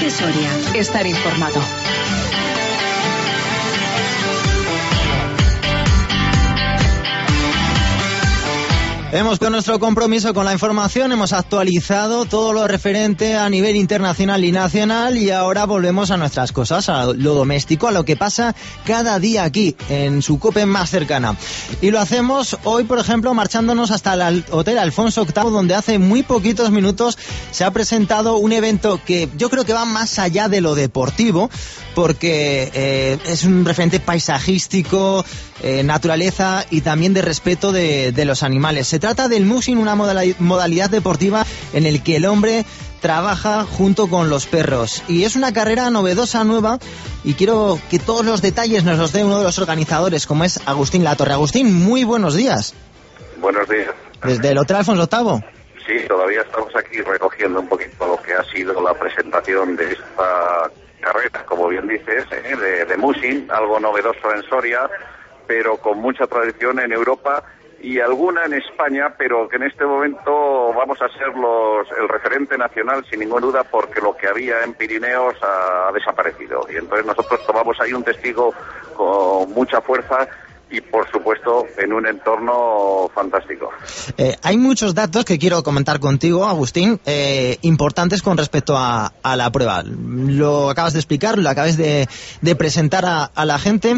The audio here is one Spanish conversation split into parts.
Cope Soria. Estar informado. Hemos con nuestro compromiso con la información, hemos actualizado todo lo referente a nivel internacional y nacional y ahora volvemos a nuestras cosas, a lo doméstico, a lo que pasa cada día aquí, en su COPE más cercana. Y lo hacemos hoy, por ejemplo, marchándonos hasta el Hotel Alfonso VIII, donde hace muy poquitos minutos se ha presentado un evento que yo creo que va más allá de lo deportivo, porque es un referente paisajístico, naturaleza y también de respeto de los animales. Se trata del mushing, una modalidad deportiva en el que el hombre trabaja junto con los perros. Y es una carrera novedosa, nueva, y quiero que todos los detalles nos los dé uno de los organizadores, como es Agustín Latorre. Agustín, muy buenos días. Buenos días. ¿Desde el Hotel Alfonso VIII? Sí, todavía estamos aquí recogiendo un poquito lo que ha sido la presentación de esta carrera, como bien dices, de mushing, algo novedoso en Soria, pero con mucha tradición en Europa y alguna en España, pero que en este momento vamos a ser el referente nacional sin ninguna duda, porque lo que había en Pirineos ha desaparecido. Y entonces nosotros tomamos ahí un testigo con mucha fuerza y, por supuesto, en un entorno fantástico. Hay muchos datos que quiero comentar contigo, Agustín, importantes con respecto a la prueba. Lo acabas de explicar, lo acabas de presentar a la gente,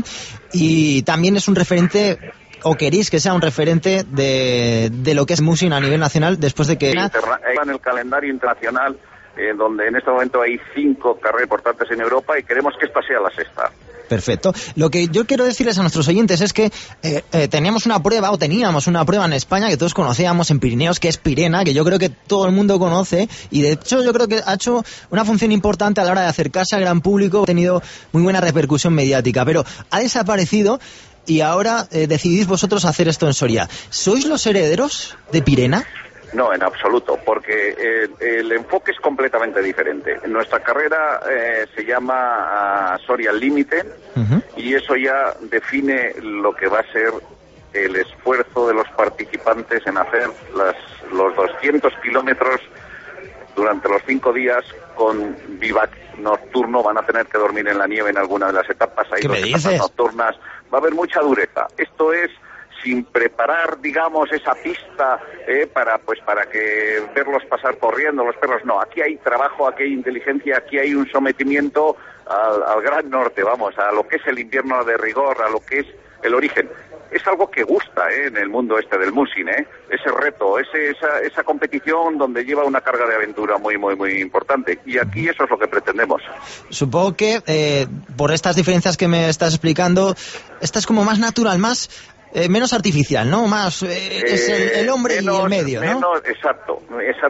y también es un referente, o queréis que sea un referente de lo que es mushing a nivel nacional, después de que... En el calendario internacional, donde en este momento hay 5 carreras importantes en Europa, y queremos que esta sea la 6ª. Perfecto. Lo que yo quiero decirles a nuestros oyentes es que teníamos una prueba en España que todos conocíamos en Pirineos, que es Pirena, que yo creo que todo el mundo conoce, y de hecho yo creo que ha hecho una función importante a la hora de acercarse al gran público, ha tenido muy buena repercusión mediática, pero ha desaparecido y ahora decidís vosotros hacer esto en Soria. ¿Sois los herederos de Pirena? No, en absoluto, porque el enfoque es completamente diferente. Nuestra carrera se llama Soria al Límite, y eso ya define lo que va a ser el esfuerzo de los participantes en hacer los 200 kilómetros durante los 5 días con vivac nocturno. Van a tener que dormir en la nieve en alguna de las etapas. Hay 2 etapas nocturnas. Va a haber mucha dureza. Esto es sin preparar, digamos, esa pista para que verlos pasar corriendo, los perros. No, aquí hay trabajo, aquí hay inteligencia, aquí hay un sometimiento al gran norte, vamos, a lo que es el invierno de rigor, a lo que es el origen. Es algo que gusta en el mundo este del mushing, ese reto, esa competición donde lleva una carga de aventura muy, muy, muy importante. Y aquí eso es lo que pretendemos. Supongo que por estas diferencias que me estás explicando, esta es como más natural, más... menos artificial, ¿no? Más es el hombre y el medio, ¿no? Exacto,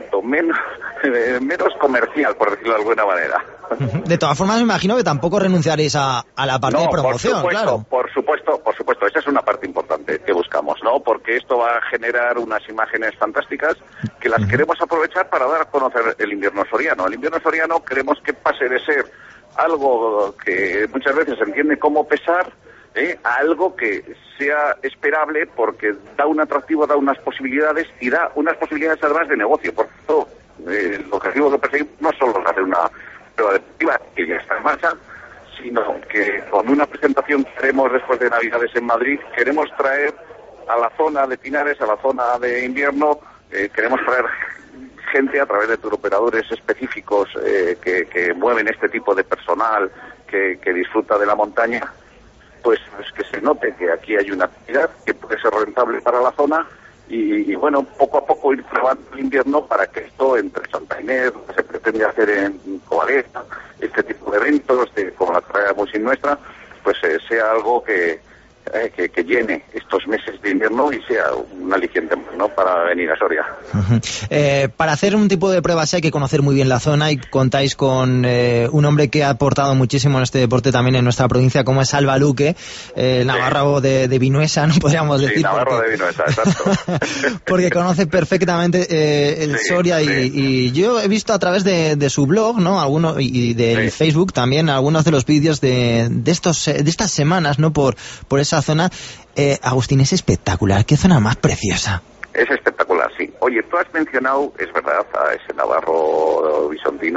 menos comercial, por decirlo de alguna manera. De todas formas, me imagino que tampoco renunciaréis a la parte de promoción, claro. Por supuesto, esa es una parte importante que buscamos, ¿no? Porque esto va a generar unas imágenes fantásticas que las queremos aprovechar para dar a conocer el invierno soriano. El invierno soriano queremos que pase de ser algo que muchas veces se entiende como pesar, a algo que sea esperable, porque da un atractivo, da unas posibilidades, y da unas posibilidades además de negocio. Por tanto, el objetivo que perseguimos no solo es hacer una prueba deportiva que ya está en marcha, sino que con una presentación que haremos después de Navidades en Madrid, queremos traer a la zona de Pinares, a la zona de invierno, queremos traer gente a través de turoperadores específicos que mueven este tipo de personal que disfruta de la montaña. Pues que se note que aquí hay una actividad que puede ser rentable para la zona, y bueno, poco a poco ir probando el invierno para que esto entre Santa Inés, lo que se pretende hacer en Covaleta, este tipo de eventos como la carrera de mushing nuestra, pues sea algo que llene estos meses de invierno y sea un aliciente, ¿no?, para venir a Soria. Para hacer un tipo de pruebas hay que conocer muy bien la zona, y contáis con un hombre que ha aportado muchísimo en este deporte también en nuestra provincia, como es Alba Luque, navarro de Vinuesa, no podríamos decir. Sí, navarro de Vinuesa, exacto. Porque conoce perfectamente el Soria, y yo he visto a través de su blog, ¿no?, algunos, y del Facebook también, algunos de los vídeos de estas semanas, ¿no?, por esa zona. Agustín, es espectacular. ¿Qué zona más preciosa? Es espectacular, sí. Oye, tú has mencionado, es verdad, a ese navarro bisontino,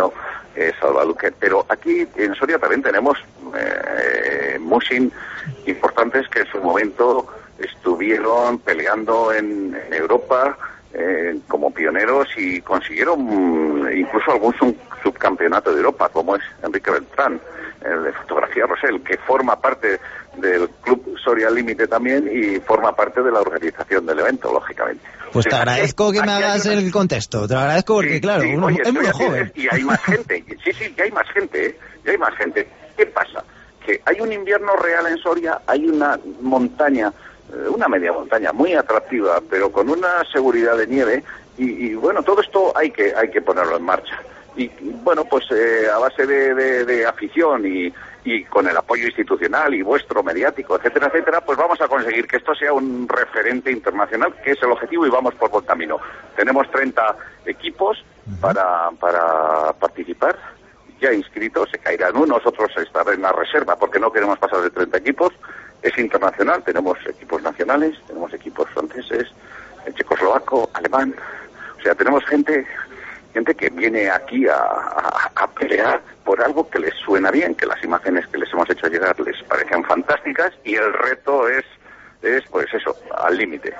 Salvaluque. Pero aquí en Soria también tenemos musin importantes que en su momento estuvieron peleando en Europa como pioneros y consiguieron incluso algún subcampeonato de Europa, como es Enrique Beltrán, el de fotografía Rosell, que forma parte del Club Soria Límite también y forma parte de la organización del evento, lógicamente. Pues te agradezco que me hagas el contexto, te lo agradezco porque, sí, claro, uno es muy joven. Y hay más gente, sí, ya hay más gente, ya hay más gente. ¿Qué pasa? Que hay un invierno real en Soria, hay una montaña, una media montaña muy atractiva, pero con una seguridad de nieve, y bueno, todo esto hay que ponerlo en marcha. Y bueno, pues a base de afición y con el apoyo institucional y vuestro mediático, etcétera, etcétera, pues vamos a conseguir que esto sea un referente internacional, que es el objetivo, y vamos por buen camino. Tenemos 30 equipos para participar, ya inscritos, se caerán unos, otros estarán en la reserva, porque no queremos pasar de 30 equipos. Es internacional, tenemos equipos nacionales, tenemos equipos franceses, checoslovaco, alemán, o sea, tenemos gente que viene aquí a pelear por algo que les suena bien, que las imágenes que les hemos hecho llegar les parecen fantásticas, y el reto es pues eso, al límite.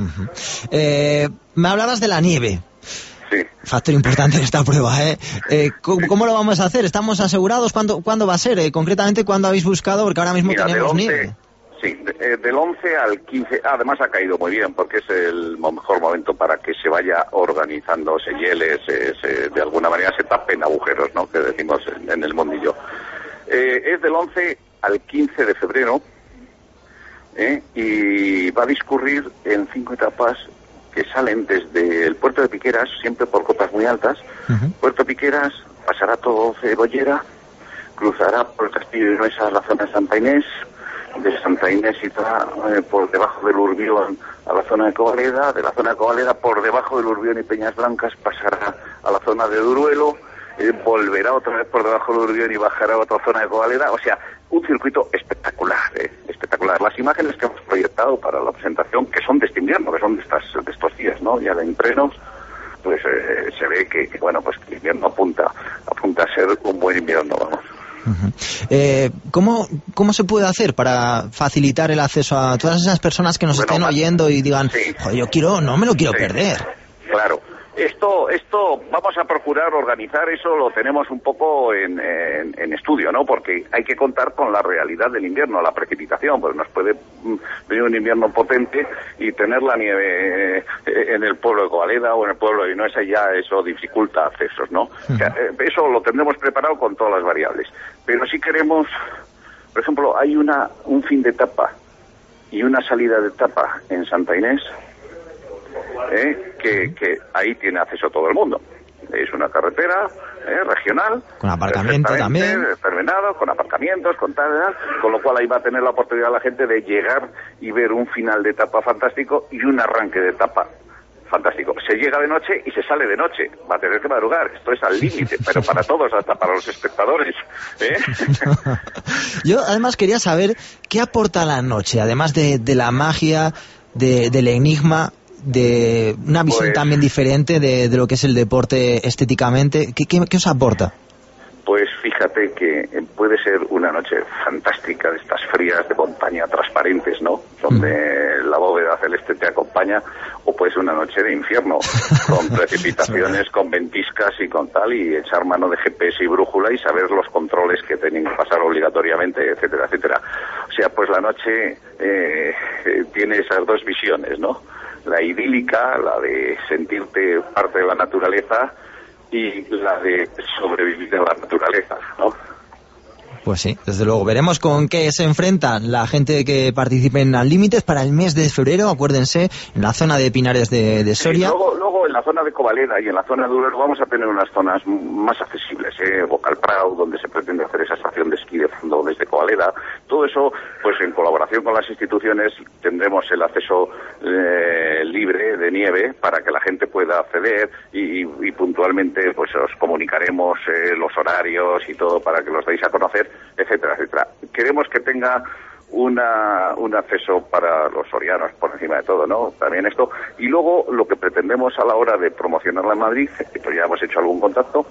Me hablabas de la nieve. Sí. Factor importante en esta prueba, ¿Cómo lo vamos a hacer? ¿Estamos asegurados? ¿Cuándo va a ser? Concretamente, ¿cuándo habéis buscado? Porque ahora mismo tenemos nieve. Sí, del 11 al 15, además ha caído muy bien, porque es el mejor momento para que se vaya organizando, se hiele, de alguna manera se tapen agujeros, ¿no?, que decimos en el mundillo. Es del 11 al 15 de febrero, y va a discurrir en 5 etapas que salen desde el puerto de Piqueras, siempre por cotas muy altas. Puerto Piqueras, pasará todo Cebollera, cruzará por el Castillo de Nuesa a la zona de Santa Inés, de Santa Inés irá por debajo del Urbión a la zona de Covaleda, de la zona de Covaleda por debajo del Urbión y Peñas Blancas pasará a la zona de Duruelo, volverá otra vez por debajo del Urbión y bajará a otra zona de Covaleda. O sea, un circuito espectacular, espectacular. Las imágenes que hemos proyectado para la presentación, que son de este invierno, que son de estos días, ¿no?, ya de entrenos, pues se ve que bueno, pues que el invierno apunta a ser un buen invierno, vamos. ¿Cómo se puede hacer para facilitar el acceso a todas esas personas que nos estén oyendo y digan, sí, joder, no me lo quiero perder? Claro. Esto vamos a procurar organizar, eso lo tenemos un poco en estudio, ¿no? Porque hay que contar con la realidad del invierno, la precipitación, pues nos puede venir un invierno potente y tener la nieve en el pueblo de Covaleda o en el pueblo de Nuesa, ya eso dificulta accesos, ¿no? O sea, eso lo tendremos preparado con todas las variables. Pero si queremos, por ejemplo, hay un fin de etapa y una salida de etapa en Santa Inés, que ahí tiene acceso todo el mundo. Es una carretera regional, con aparcamiento también, terminado, con aparcamientos, con lo cual ahí va a tener la oportunidad la gente de llegar y ver un final de etapa fantástico y un arranque de etapa fantástico. Se llega de noche y se sale de noche, va a tener que madrugar, esto es al límite, pero para todos, hasta para los espectadores, Yo además quería saber qué aporta la noche, además de la magia, del enigma, de una visión también diferente de lo que es el deporte estéticamente. ¿Qué os aporta? Pues fíjate que puede ser una noche fantástica, de estas frías de montaña transparentes, ¿no?, donde la bóveda celeste te acompaña, o puede ser una noche de infierno, con precipitaciones, con ventiscas y con tal, y echar mano de GPS y brújula y saber los controles que tienen que pasar obligatoriamente, etcétera, etcétera. O sea, pues la noche tiene esas dos visiones, ¿no?, la idílica, la de sentirte parte de la naturaleza, y la de sobrevivir a la naturaleza, ¿no? Pues sí, desde luego. Veremos con qué se enfrentan la gente que participe en Al Límites para el mes de febrero, acuérdense, en la zona de Pinares de Soria. Sí, luego en la zona de Covaleda y en la zona de Duero vamos a tener unas zonas más accesibles, Bocal Prado, donde se pretende hacer esa estación de esquí de fondo desde Covaleda. Todo eso, pues en colaboración con las instituciones, tendremos el acceso libre de nieve para que la gente pueda acceder y puntualmente pues os comunicaremos los horarios y todo para que los deis a conocer, etcétera, etcétera. Queremos que tenga un acceso para los sorianos por encima de todo, ¿no? También esto. Y luego lo que pretendemos a la hora de promocionarla en Madrid, que ya hemos hecho algún contacto, es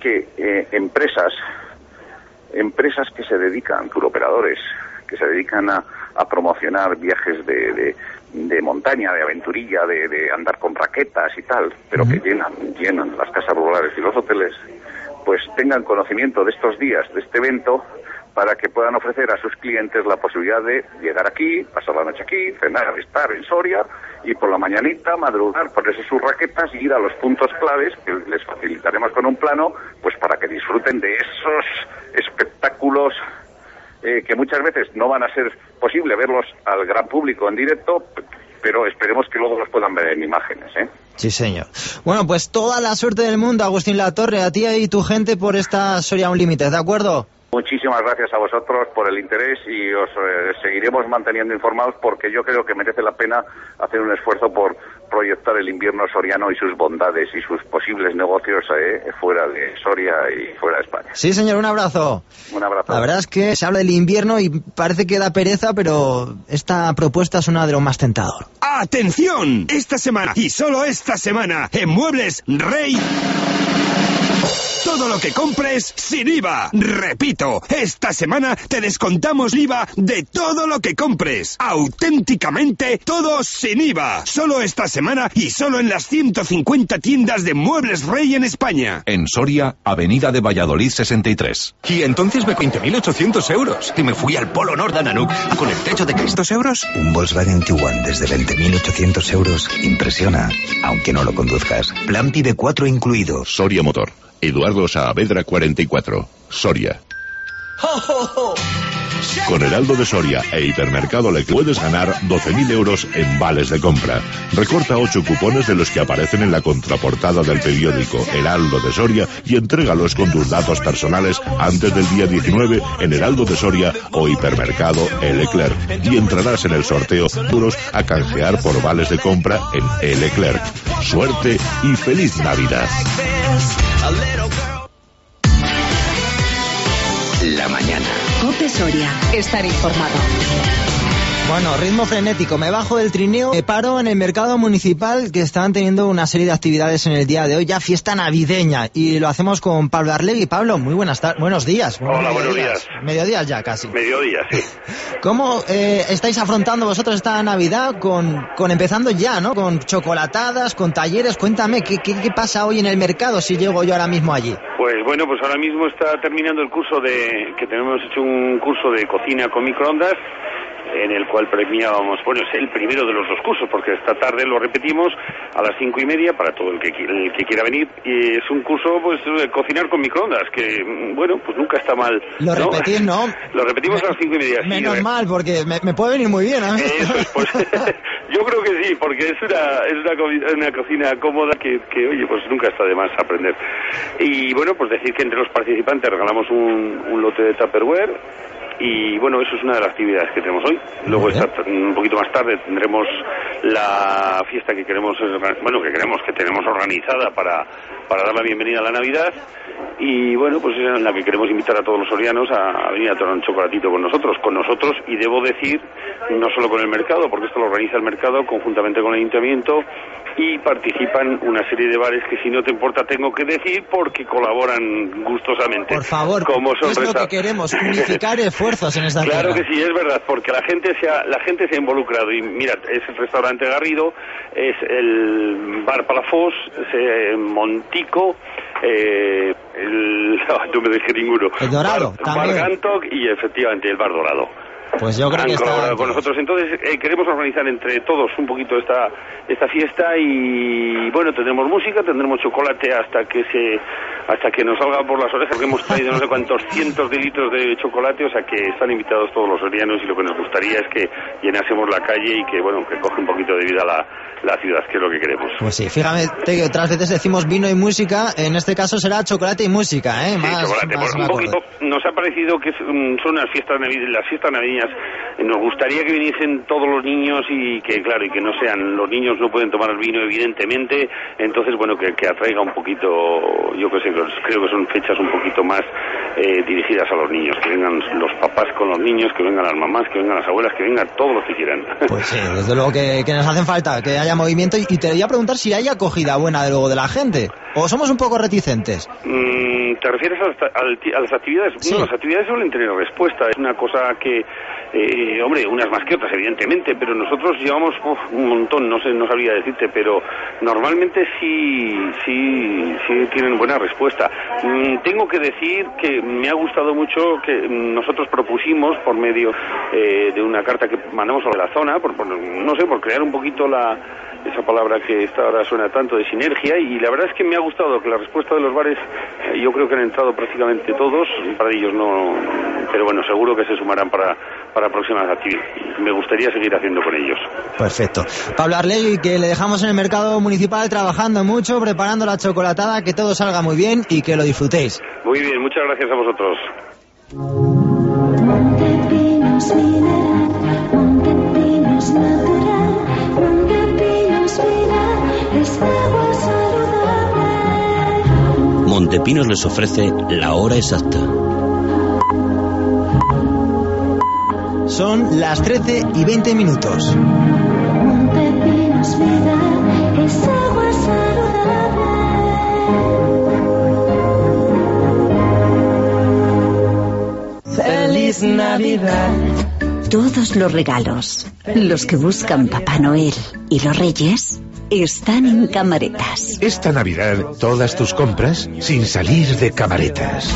que empresas que se dedican, turoperadores, que se dedican a promocionar viajes de montaña, de aventurilla, de andar con raquetas y tal, pero que llenan las casas rurales y los hoteles, pues tengan conocimiento de estos días, de este evento, para que puedan ofrecer a sus clientes la posibilidad de llegar aquí, pasar la noche aquí, cenar, estar en Soria y por la mañanita madrugar, ponerse sus raquetas y ir a los puntos claves que les facilitaremos con un plano, pues para que disfruten de esos espectáculos que muchas veces no van a ser posible verlos al gran público en directo, pero esperemos que luego los puedan ver en imágenes, ¿eh? Sí, señor. Bueno, pues toda la suerte del mundo, Agustín Latorre, a ti y tu gente por esta Soria Unlimited, ¿de acuerdo? Muchísimas gracias a vosotros por el interés y os seguiremos manteniendo informados porque yo creo que merece la pena hacer un esfuerzo por proyectar el invierno soriano y sus bondades y sus posibles negocios fuera de Soria y fuera de España. Sí, señor, un abrazo. Un abrazo. La verdad es que se habla del invierno y parece que da pereza, pero esta propuesta es una de lo más tentador. ¡Atención! Esta semana, y solo esta semana, en Muebles Rey... todo lo que compres sin IVA. Repito, esta semana te descontamos el IVA de todo lo que compres. Auténticamente todo sin IVA. Solo esta semana y solo en las 150 tiendas de Muebles Rey en España. En Soria, Avenida de Valladolid 63. Y entonces me 20.800 euros. Y me fui al Polo Nord de Nanuk con el techo de 500 euros. Un Volkswagen Tiguan desde 20.800 euros impresiona, aunque no lo conduzcas. Plan PIB 4 incluido. Soria Motor. Eduardo Saavedra 44, Soria. Con Heraldo de Soria e Hipermercado le puedes ganar 12.000 euros en vales de compra. Recorta 8 cupones de los que aparecen en la contraportada del periódico Heraldo de Soria y entrégalos con tus datos personales antes del día 19 en Heraldo de Soria o Hipermercado El Leclerc y entrarás en el sorteo duros a canjear por vales de compra en El Leclerc. Suerte y feliz Navidad. La mañana. COPE Soria. Estar informado. Bueno, ritmo frenético. Me bajo del trineo, me paro en el mercado municipal que están teniendo una serie de actividades en el día de hoy, ya fiesta navideña. Y lo hacemos con Pablo Arlegui. Pablo, muy buenos días. Hola, buenos días. Mediodías ya casi. Mediodía, sí. ¿Cómo estáis afrontando vosotros esta Navidad con empezando ya, ¿no? Con chocolatadas, con talleres. Cuéntame, ¿qué pasa hoy en el mercado si llego yo ahora mismo allí? Pues bueno, pues ahora mismo está terminando el curso que tenemos hecho un curso de cocina con microondas, en el cual premiábamos, bueno, es el primero de los 2 cursos, porque esta tarde lo repetimos a las 5:30 para todo el que quiera venir, y es un curso, pues, de cocinar con microondas, que, bueno, pues nunca está mal. Lo repetís, ¿no? Lo repetimos a las 5:30. Menos mal, porque me puede venir muy bien a mí. Eso es, pues, yo creo que sí, porque es una cocina cómoda que, oye, pues nunca está de más aprender. Y bueno, pues decir que entre los participantes regalamos un lote de Tupperware. Y bueno, eso es una de las actividades que tenemos hoy. Luego un poquito más tarde tendremos la fiesta que tenemos organizada para dar la bienvenida a la Navidad. Y bueno, pues es en la que queremos invitar a todos los sorianos a venir a tomar un chocolatito con nosotros, y debo decir, no solo con el mercado, porque esto lo organiza el mercado conjuntamente con el ayuntamiento, y participan una serie de bares que, si no te importa, tengo que decir porque colaboran gustosamente. Por favor, como es lo que queremos, unificar esfuerzos en esta Claro tierra. Que sí, es verdad, porque la gente se ha involucrado, y mira, es el restaurante Garrido, es el bar Palafox, es Montico, no me dejé ninguno. El Dorado, también. Bar Gantoc y efectivamente el Bar Dorado. Pues yo creo que está colaborado con nosotros. Entonces queremos organizar entre todos un poquito esta fiesta, y bueno, tendremos música, tendremos chocolate hasta que nos salga por las orejas, porque hemos traído no sé cuántos cientos de litros de chocolate, o sea que están invitados todos los sorianos, y lo que nos gustaría es que llenásemos la calle y que coge un poquito de vida la ciudad, que es lo que queremos. Pues sí, fíjate que otras veces decimos vino y música, en este caso será chocolate y música, ¿eh? Sí, chocolate, porque un poquito nos ha parecido que son las fiestas navideñas. Nos gustaría que viniesen todos los niños y que no sean, los niños no pueden tomar el vino, evidentemente, entonces bueno, que atraiga un poquito, yo qué sé, creo que son fechas un poquito más dirigidas a los niños, que vengan los papás con los niños, que vengan las mamás, que vengan las abuelas, que vengan todos los que quieran. Pues sí, desde luego que nos hacen falta, que haya movimiento, y te voy a preguntar si hay acogida buena de luego de la gente, o somos un poco reticentes. ¿Te refieres a las actividades? Sí. No, las actividades suelen tener respuesta. Es una cosa que, hombre, unas más que otras, evidentemente, pero nosotros llevamos un montón, no sabría decirte, pero normalmente sí tienen buena respuesta. Tengo que decir que me ha gustado mucho que nosotros propusimos, por medio de una carta que mandamos a la zona, por crear un poquito esa palabra que esta ahora suena tanto, de sinergia, y la verdad es que me ha gustado que la respuesta de los bares, yo creo que han entrado prácticamente todos, para ellos no, pero bueno, seguro que se sumarán para próximas actividades. Me gustaría seguir haciendo con ellos. Perfecto. Pablo Arlegui, que le dejamos en el mercado municipal trabajando mucho, preparando la chocolatada, que todo salga muy bien y que lo disfrutéis. Muy bien, muchas gracias a vosotros. Montepinos mineral, Montepinos natural, Montepinos mineral, es agua saludable. Montepinos les ofrece la hora exacta. Son las 13:20. Montepinos mineral, es agua saludable. ¡Feliz Navidad! Todos los regalos, los que buscan Papá Noel y los Reyes, están en Camaretas. Esta Navidad, todas tus compras sin salir de Camaretas.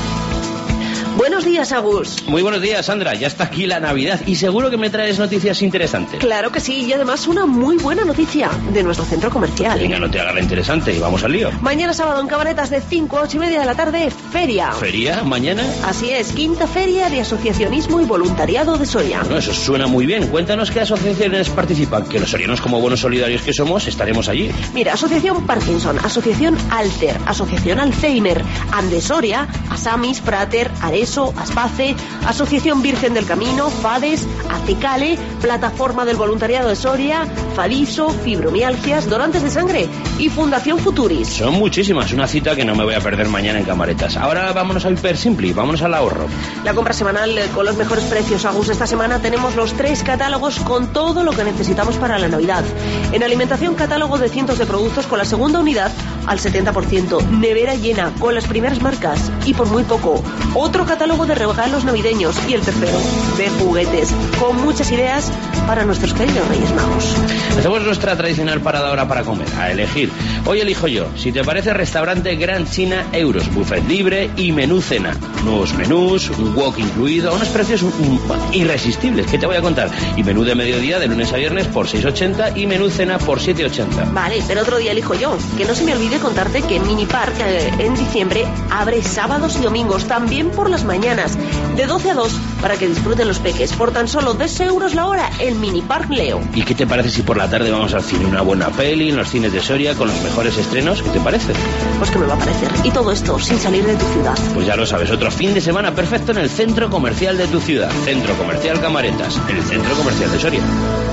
Buenos días, Agus. Muy buenos días, Sandra. Ya está aquí la Navidad y seguro que me traes noticias interesantes. Claro que sí, y además una muy buena noticia de nuestro centro comercial. Venga, no te hagas la interesante y vamos al lío. Mañana sábado en Camaretas de 5 a 8:30 de la tarde, feria. ¿Feria? ¿Mañana? Así es, quinta feria de asociacionismo y voluntariado de Soria. Bueno, eso suena muy bien. Cuéntanos qué asociaciones participan, que los sorianos, como buenos solidarios que somos, estaremos allí. Mira, Asociación Parkinson, Asociación Alter, Asociación Alzheimer, Andesoria, Asamis, Prater, Areso, Aspace, Asociación Virgen del Camino, FADES, Acicale, Plataforma del Voluntariado de Soria, Fadiso, Fibromialgias, Donantes de Sangre y Fundación Futuris. Son muchísimas, una cita que no me voy a perder mañana en Camaretas. Ahora vámonos a Hiper Simpli, vámonos al ahorro. La compra semanal con los mejores precios, Agus. Esta semana tenemos los 3 catálogos con todo lo que necesitamos para la Navidad. En alimentación, catálogo de cientos de productos con la segunda unidad al 70%. Nevera llena con las primeras marcas y por muy poco. Otro catálogo de regalos navideños y el tercero de juguetes con muchas ideas para nuestros queridos Reyes Magos. Hacemos nuestra tradicional parada ahora para comer, a elegir. Hoy elijo yo, si te parece, restaurante Gran China Euros, buffet libre y menú cena. Nuevos menús, un wok incluido, a unos precios irresistibles, ¿qué te voy a contar? Y menú de mediodía de lunes a viernes por 6,80 y menú cena por 7,80. Vale, pero otro día elijo yo. Que no se me olvide contarte que Mini Park en diciembre abre sábados y domingos, también por las mañanas, de 12 a 2, para que disfruten los peques, por tan solo 2 euros la hora, el Mini Park Leo. ¿Y qué te parece si por la tarde vamos al cine? Una buena peli en los cines de Soria con los mejores estrenos, ¿qué te parece? Pues que me va a parecer. Y todo esto sin salir de tu ciudad. Pues ya lo sabes, otro fin de semana perfecto en el centro comercial de tu ciudad. Centro Comercial Camaretas, el centro comercial de Soria.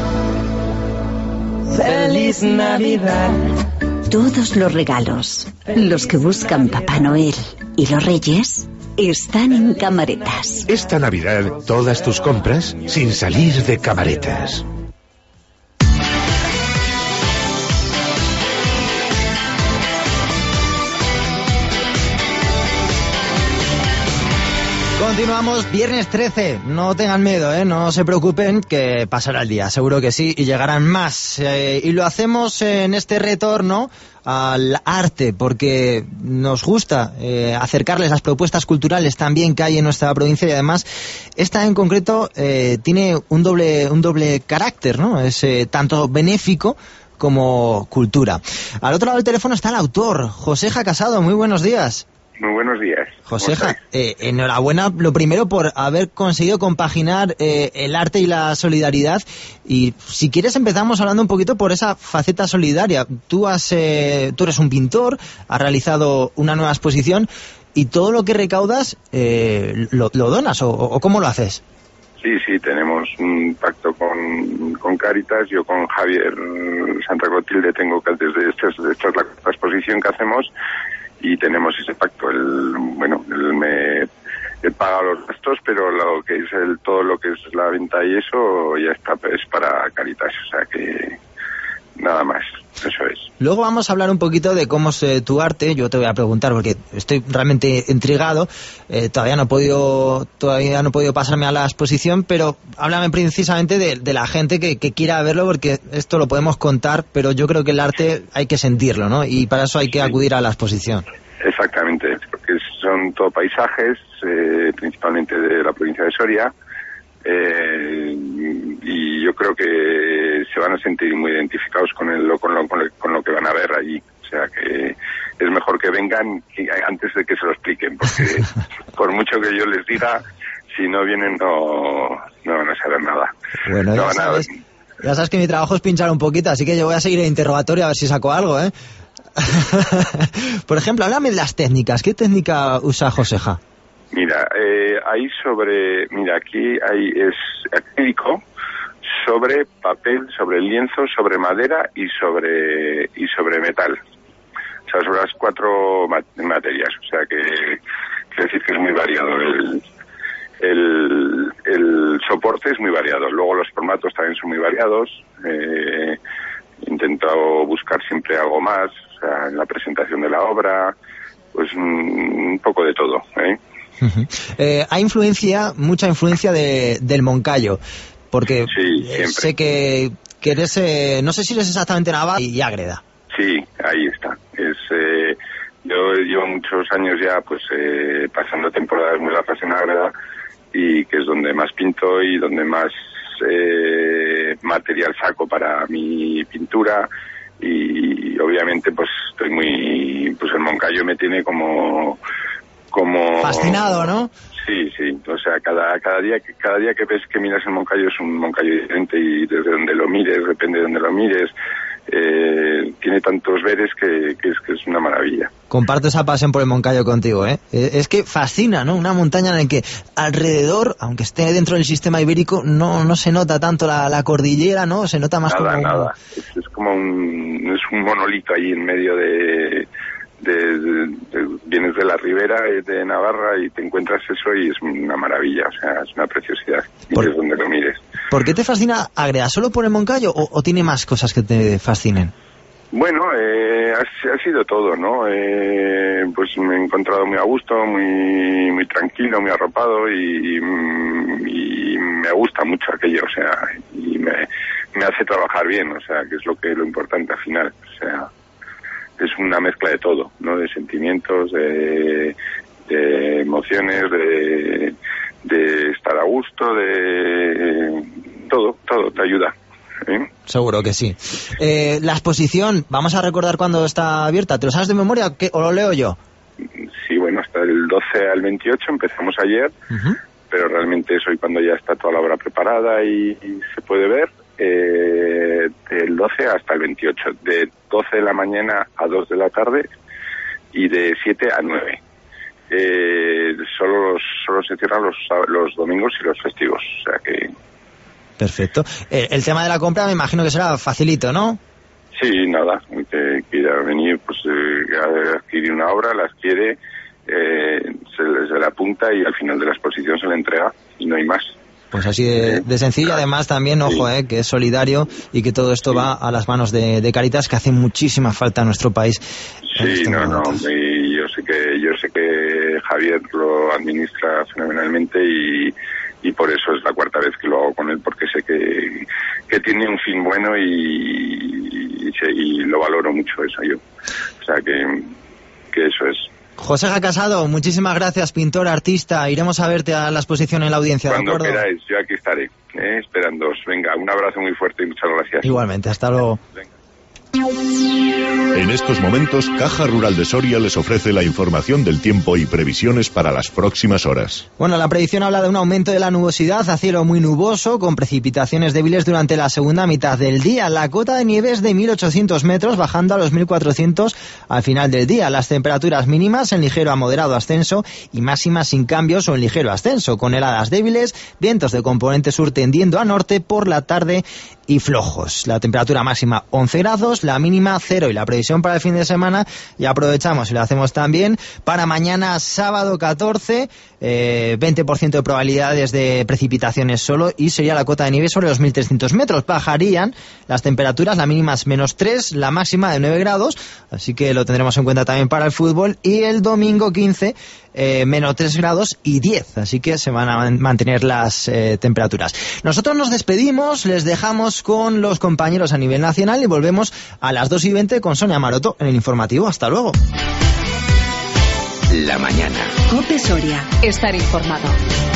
¡Feliz Navidad! Todos los regalos, los que buscan Papá Noel y los Reyes, están en Camaretas. Esta Navidad, todas tus compras sin salir de Camaretas. Continuamos, viernes 13, no tengan miedo, no se preocupen, que pasará el día, seguro que sí, y llegarán más. Y lo hacemos en este retorno al arte, porque nos gusta acercarles las propuestas culturales también que hay en nuestra provincia, y además esta en concreto tiene un doble carácter, ¿no? Es tanto benéfico como cultura. Al otro lado del teléfono está el autor, Joseja Casado. Muy buenos días. Muy buenos días. Joseja, enhorabuena lo primero por haber conseguido compaginar el arte y la solidaridad, y si quieres empezamos hablando un poquito por esa faceta solidaria. Tú eres un pintor, has realizado una nueva exposición y todo lo que recaudas lo donas, o ¿cómo lo haces? Sí, tenemos un pacto con Cáritas. Yo con Javier Santa Clotilde tengo que desde esta es la exposición que hacemos, y tenemos ese pacto. Él me paga los gastos, pero lo que es todo lo que es la venta y eso ya está, es para Cáritas, o sea que nada más. Eso es. Luego vamos a hablar un poquito de cómo es tu arte. Yo te voy a preguntar porque estoy realmente intrigado. Todavía no he podido pasarme a la exposición, pero háblame precisamente de la gente que quiera verlo, porque esto lo podemos contar, pero yo creo que el arte hay que sentirlo, ¿no? Y para eso hay que acudir a la exposición. Exactamente, porque son todo paisajes, principalmente de la provincia de Soria, y yo creo que se van a sentir muy identificados con lo que van a ver allí. O sea que es mejor que vengan antes de que se lo expliquen, porque por mucho que yo les diga, si no vienen no van a saber nada. Bueno, ya sabes que mi trabajo es pinchar un poquito, así que yo voy a seguir el interrogatorio a ver si saco algo, ¿eh? Por ejemplo, háblame de las técnicas. ¿Qué técnica usa Joseja? Mira, aquí es acrílico sobre papel, sobre lienzo, sobre madera y sobre metal. O sea, sobre las 4 materias. O sea que quiere decir que es muy variado. El soporte es muy variado. Luego los formatos también son muy variados. He intentado buscar siempre algo más, o sea, en la presentación de la obra, pues un poco de todo, ¿eh? Hay mucha influencia del Moncayo, porque sé que eres, no sé si eres exactamente Navarra y Ágreda. Sí, ahí está. Yo llevo muchos años ya, pues pasando temporadas muy largas en Ágreda, y que es donde más pinto y donde más material saco para mi pintura, y obviamente pues estoy el Moncayo me tiene como fascinado, ¿no? Sí, o sea, cada día que ves, que miras el Moncayo, es un Moncayo diferente, y desde donde lo mires, depende de donde lo mires, tiene tantos veres que es una maravilla. Comparto esa pasión por el Moncayo contigo, ¿eh? Es que fascina, ¿no? Una montaña en la que alrededor, aunque esté dentro del sistema ibérico, no se nota tanto la cordillera, ¿no? Se nota más nada. Es como un monolito ahí en medio de vienes de la ribera de Navarra y te encuentras eso, y es una maravilla, o sea, es una preciosidad, mires donde lo mires. ¿Por qué te fascina Ágreda? ¿Solo por el Moncayo o tiene más cosas que te fascinen? Bueno, ha sido todo, ¿no? Pues me he encontrado muy a gusto, muy tranquilo, muy arropado, y me gusta mucho aquello, o sea, y me hace trabajar bien, o sea, que es lo importante al final, o sea, es una mezcla de todo, ¿no? De sentimientos, de emociones, de estar a gusto, de todo te ayuda. ¿Eh? Seguro que sí. La exposición, vamos a recordar cuándo está abierta. ¿Te lo sabes de memoria o lo leo yo? Sí, bueno, hasta el 12 al 28, empezamos ayer, pero realmente es hoy cuando ya está toda la obra preparada y se puede ver. Del 12 hasta el 28, de 12 de la mañana a 2 de la tarde y de 7 a 9. Solo se cierran los domingos y los festivos, o sea que... Perfecto. El tema de la compra me imagino que será facilito, ¿no? Sí, nada, que quiera venir, pues adquirir una obra, la adquiere, se la apunta y al final de la exposición se le entrega y no hay más. Pues así de sencillo, además también, ojo, que es solidario y que todo esto va a las manos de Cáritas, que hace muchísima falta a nuestro país. Sí, y yo sé que Javier lo administra fenomenalmente y por eso es la 4ª vez que lo hago con él, porque sé que tiene un fin bueno y lo valoro mucho eso yo. O sea que eso es. Joseja Casado, muchísimas gracias, pintor, artista. Iremos a verte a la exposición en la audiencia, ¿de acuerdo? Cuando queráis, yo aquí estaré, esperándoos. Venga, un abrazo muy fuerte y muchas gracias. Igualmente, hasta luego. Venga. En estos momentos, Caja Rural de Soria les ofrece la información del tiempo y previsiones para las próximas horas. Bueno, la predicción habla de un aumento de la nubosidad a cielo muy nuboso, con precipitaciones débiles durante la segunda mitad del día. La cota de nieve es de 1.800 metros, bajando a los 1.400 al final del día. Las temperaturas mínimas en ligero a moderado ascenso y máximas sin cambios o en ligero ascenso, con heladas débiles, vientos de componente sur tendiendo a norte por la tarde y flojos. La temperatura máxima 11 grados, la mínima 0 y la previsión para el fin de semana, y aprovechamos y lo hacemos también para mañana sábado 14, 20% de probabilidades de precipitaciones solo, y sería la cota de nieve sobre los 1.300 metros. Bajarían las temperaturas, la mínima es -3, la máxima de 9 grados, así que lo tendremos en cuenta también para el fútbol. Y el domingo 15, -3 grados y 10, así que se van a mantener las temperaturas. Nosotros nos despedimos, les dejamos con los compañeros a nivel nacional y volvemos a las 2:20 con Sonia Maroto en el informativo. Hasta luego. La mañana. COPE Soria. Estar informado.